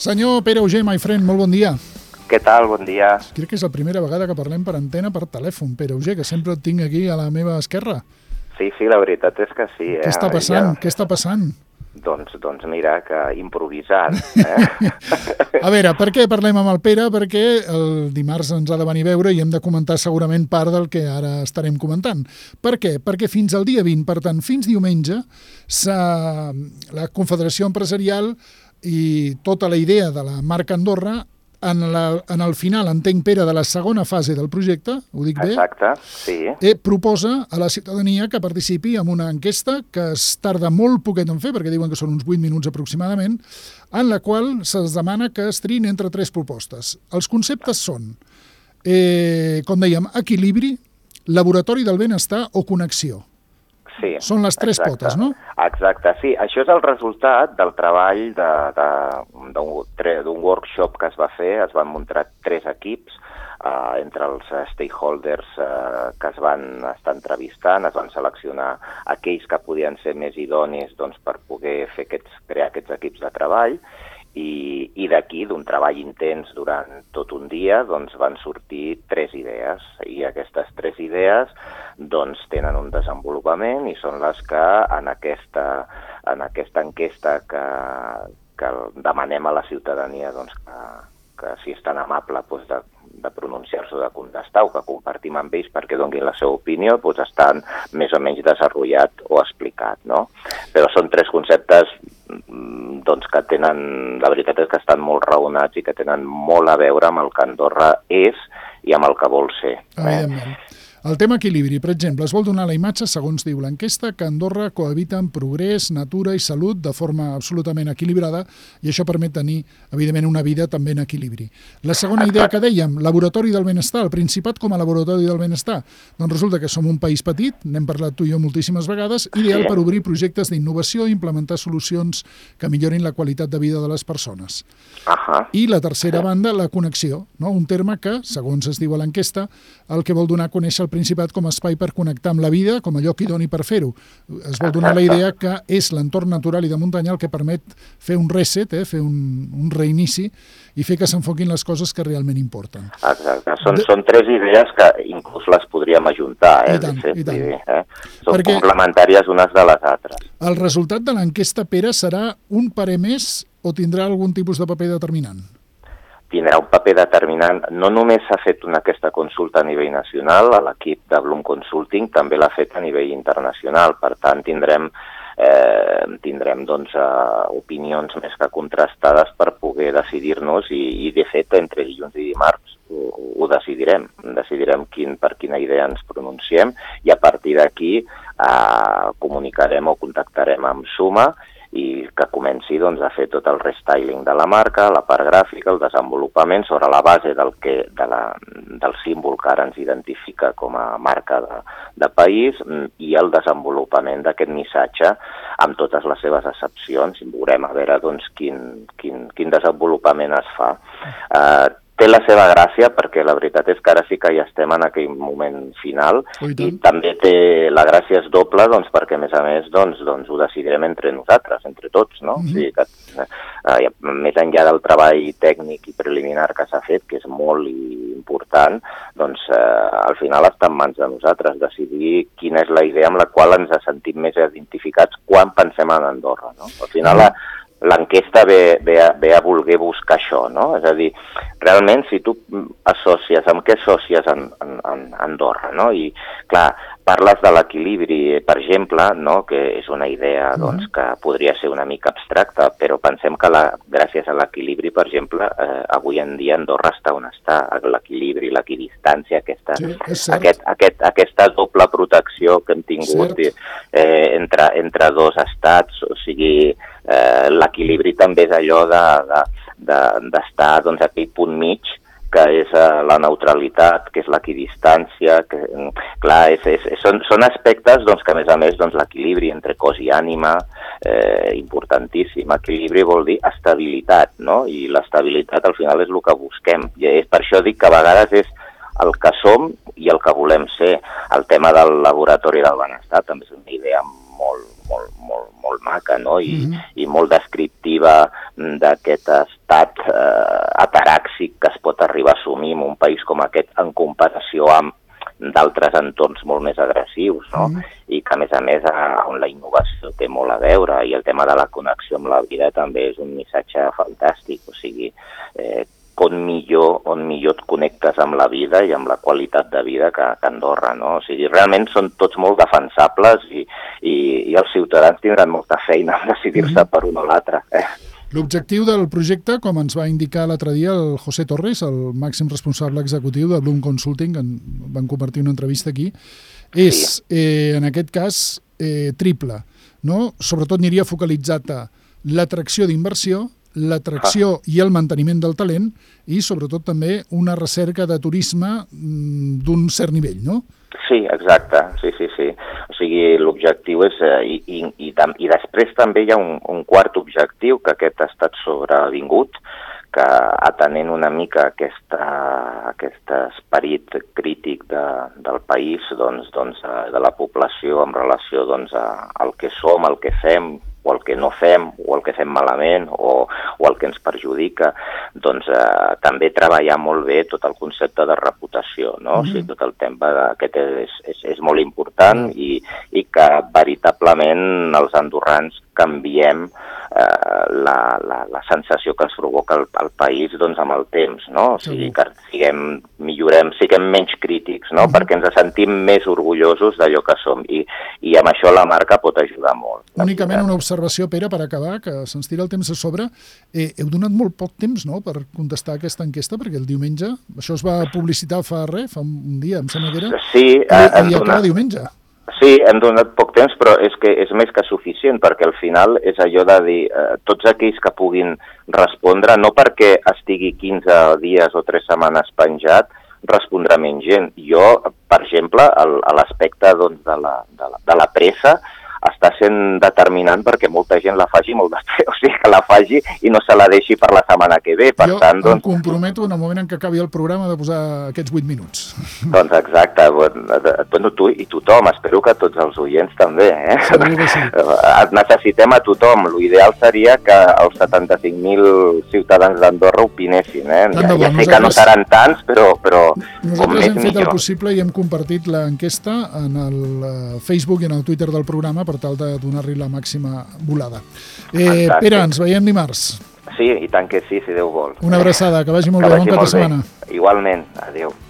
Senyor Pere Auger, my friend, molt bon dia. Què tal? Bon dia. Crec que és la primera vegada que parlem per antena per telèfon, Pere Auger, que sempre et tinc aquí a la meva esquerra. Sí, la veritat és que sí. Què està passant? Què està passant? Doncs mira, que improvisant. A veure, per què parlem amb el Pere? Perquè el dimarts ens ha de venir a veure i hem de comentar segurament part del que ara estarem comentant. Per què? Perquè fins al dia 20, per tant, fins diumenge, la Confederació Empresarial i tota la idea de la marca Andorra, en el final, entenc, Pere, de la segona fase del projecte, ho dic bé? Exacte, sí. Proposa a la ciutadania que participi en una enquesta que es tarda molt poquet en fer, perquè diuen que són uns 8 minuts aproximadament, en la qual se'ls demana que es triïn entre 3 propostes. Els conceptes són, com dèiem, equilibri, laboratori del benestar o connexió. Sí, són les 3 potes, no? Exacte, sí. Això és el resultat del treball d'un workshop que es va fer. Es van muntar 3 equips entre els stakeholders que es van estar entrevistant. Es van seleccionar aquells que podien ser més idonis per poder crear aquests equips de treball. I d'aquí, d'un treball intens durant tot un dia, van sortir 3 idees. I aquestes 3 idees tenen un desenvolupament i són les que en aquesta enquesta que demanem a la ciutadania que si és tan amable de pronunciar-se o de contestar o que compartim amb ells perquè donin la seva opinió, estan més o menys desenvolupat o explicat, no? Però són 3 conceptes que tenen, la veritat és que estan molt raonats i que tenen molt a veure amb el que Andorra és i amb el que vol ser. Evidentment. El tema equilibri, per exemple, es vol donar la imatge, segons diu l'enquesta, que Andorra cohabita amb progrés, natura i salut de forma absolutament equilibrada i això permet tenir, evidentment, una vida també en equilibri. La segona idea que dèiem, laboratori del benestar, el Principat com a laboratori del benestar. Doncs resulta que som un país petit, n'hem parlat tu i jo moltíssimes vegades, ideal per obrir projectes d'innovació i implementar solucions que millorin la qualitat de vida de les persones. I la tercera banda, la connexió, no? Un terme que, segons es diu a l'enquesta, el que vol donar a conèixer el Principat com a espai per connectar amb la vida, com a lloc idoni per fer-ho. Es vol donar la idea que és l'entorn natural i de muntanya el que permet fer un reset, fer un reinici i fer que s'enfoquin les coses que realment importen. Exacte. Són 3 idees que inclús les podríem ajuntar. I tant. Són complementàries unes de les altres. El resultat de l'enquesta, Pere, serà un parer més o tindrà algun tipus de paper determinant? Tindrà un paper determinant. No només s'ha fet aquesta consulta a nivell nacional, l'equip de Bloom Consulting també l'ha fet a nivell internacional. Per tant, tindrem opinions més que contrastades per poder decidir-nos i de fet, entre dilluns i dimarts ho decidirem. Decidirem per quina idea ens pronunciem i a partir d'aquí comunicarem o contactarem amb Suma i que comenci a fer tot el restyling de la marca, la part gràfica, el desenvolupament sobre la base del símbol que ara ens identifica com a marca de país i el desenvolupament d'aquest missatge amb totes les seves accepcions. Veurem a veure quin desenvolupament es fa. Té la seva gràcia perquè la veritat és que ara sí que ja estem en aquell moment final i també la gràcia és doble perquè a més ho decidirem entre nosaltres, entre tots, no? O sigui que més enllà del treball tècnic i preliminar que s'ha fet, que és molt important, al final està en mans de nosaltres decidir quina és la idea amb la qual ens sentim més identificats quan pensem en Andorra, no? Al final l'enquesta ve a voler buscar això, no? És a dir, realment, si tu associes, amb què associes Andorra, no? I, clar, parles de l'equilibri, per exemple, no? Que és una idea que podria ser una mica abstracta, però pensem que gràcies a l'equilibri, per exemple, avui en dia Andorra està on està, l'equilibri, l'equidistància, aquesta doble protecció que hem tingut entre 2 estats, o sigui, l'equilibri també és allò d'estar a aquell punt mig que és la neutralitat, que és l'equidistància, que, clar, són aspectes que a més l'equilibri entre cos i ànima, importantíssim. Equilibri vol dir estabilitat, no? I l'estabilitat al final és el que busquem. I per això dic que a vegades és el que som i el que volem ser. El tema del laboratori del benestar també és una idea molt molt maca, no? I molt descriptiva d'aquest estat ataràxic que es pot arribar a assumir en un país com aquest en comparació amb d'altres entorns molt més agressius, no? I que, a més, on la innovació té molt a veure, i el tema de la connexió amb la vida també és un missatge fantàstic, o sigui, on millor et connectes amb la vida i amb la qualitat de vida que Andorra, no? O sigui, realment són tots molt defensables i els ciutadans tindran molta feina en decidir-se per un o l'altre. L'objectiu del projecte, com ens va indicar l'altre dia el José Torres, el màxim responsable executiu de Bloom Consulting, que van compartir una entrevista aquí, és, en aquest cas, triple, no? Sobretot aniria focalitzat a l'atracció d'inversió, l'atracció i el manteniment del talent i, sobretot, també una recerca de turisme d'un cert nivell, no? Sí, exacte, sí. O sigui, l'objectiu és... I després també hi ha un quart objectiu, que aquest ha estat sobrevingut, que atenent una mica aquest esperit crític del país, de la població en relació al que som, al que fem, o el que no fem, o el que fem malament, o el que ens perjudica, també treballar molt bé tot el concepte de reputació, no? O sigui, tot el tema aquest és molt important i que veritablement els andorrans canviem la sensació que ens provoca el país amb el temps, no? O sigui, que siguem menys crítics, no? Perquè ens sentim més orgullosos d'allò que som i amb això la marca pot ajudar molt. Únicament una observació, Pere, per acabar, que se'ns tira el temps a sobre. Heu donat molt poc temps, no?, per contestar aquesta enquesta, perquè el diumenge, això es va publicitar fa un dia, em sembla que era, sí, i acaba diumenge. Sí, hem donat poc temps, però és que és més que suficient, perquè al final és allò de dir tots aquells que puguin respondre, no perquè estigui 15 dies o 3 setmanes penjat, respondrà menys gent. Jo, per exemple, a l'aspecte de la pressa, està sent determinant perquè molta gent la faci molt després, o sigui, que la faci i no se la deixi per la setmana que ve. Per tant, em comprometo en el moment en què acabi el programa de posar aquests 8 minuts. Doncs exacte, tu i tothom, espero que tots els oients també. Segur que sí. Necessitem a tothom, l'ideal seria que els 75.000 ciutadans d'Andorra opinessin. Ja sé que no seran tants, però nosaltres hem fet el possible i hem compartit l'enquesta en el Facebook i en el Twitter del programa per tal de donar-li la màxima volada. Pere, ens veiem dimarts. Sí, i tant que sí, si Déu vol. Una abraçada, que vagi molt bé, bon cap de setmana. Igualment, adéu.